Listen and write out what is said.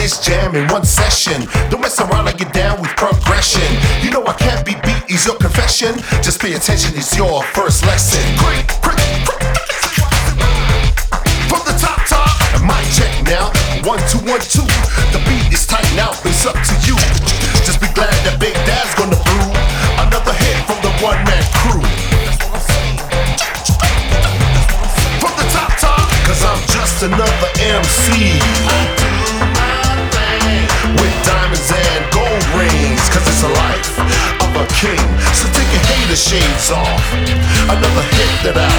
this jam in one session. Don't mess around, I get down with progression. You know I can't be beat, is your confession. Just pay attention, it's your first lesson. Quick, quick, quick. From the top, mic check now. 1, 2, 1, 2. The beat is tight now, it's up to you. Just be glad that Big Dad's gonna brew another hit from the one-man crew. From the top, cause I'm just another MC. I do my thing with diamonds and gold rings, cause it's a life of a king. So take your hater shades off. Another hit that I